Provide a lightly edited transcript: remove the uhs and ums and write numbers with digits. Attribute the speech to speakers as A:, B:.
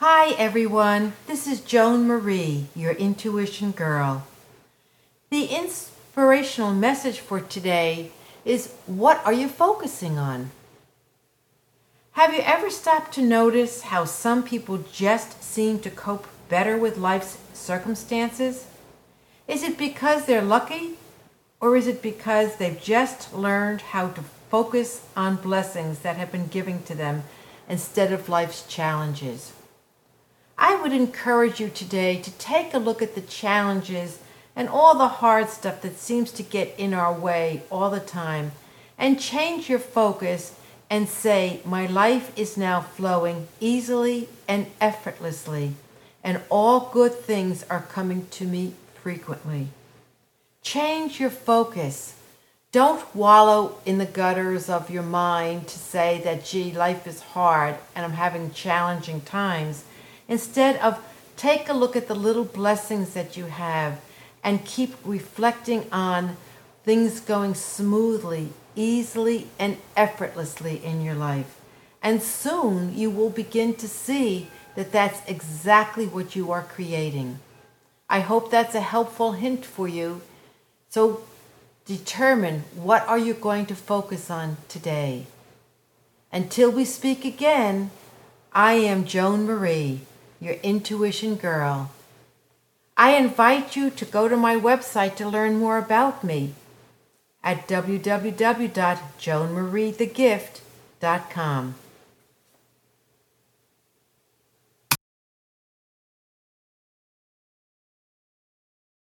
A: Hi everyone, this is Joan Marie, your intuition girl. The inspirational message for today is, what are you focusing on? Have you ever stopped to notice how some people just seem to cope better with life's circumstances? Is it because they're lucky, or is it because they've just learned how to focus on blessings that have been given to them instead of life's challenges? I would encourage you today to take a look at the challenges and all the hard stuff that seems to get in our way all the time, and change your focus and say, my life is now flowing easily and effortlessly, and all good things are coming to me frequently. Change your focus. Don't wallow in the gutters of your mind to say that, gee, life is hard and I'm having challenging times. Instead of, take a look at the little blessings that you have and keep reflecting on things going smoothly, easily, and effortlessly in your life. And soon you will begin to see that that's exactly what you are creating. I hope that's a helpful hint for you. So determine, what are you going to focus on today? Until we speak again, I am Joan Marie, your intuition girl. I invite you to go to my website to learn more about me at www.joanmariethegift.com.